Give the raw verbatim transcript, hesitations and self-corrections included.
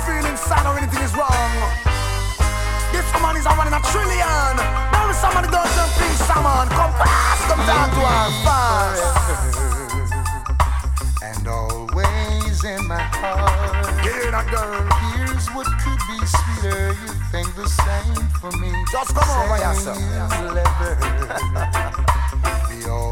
feeling sad or anything is wrong. This woman is a one in a trillion. Now with some of the girls and please someone come fast, come down to her fast. And always in my heart. Hear that girl. Here's what could be sweeter. You think the same for me. Just come over yourself. The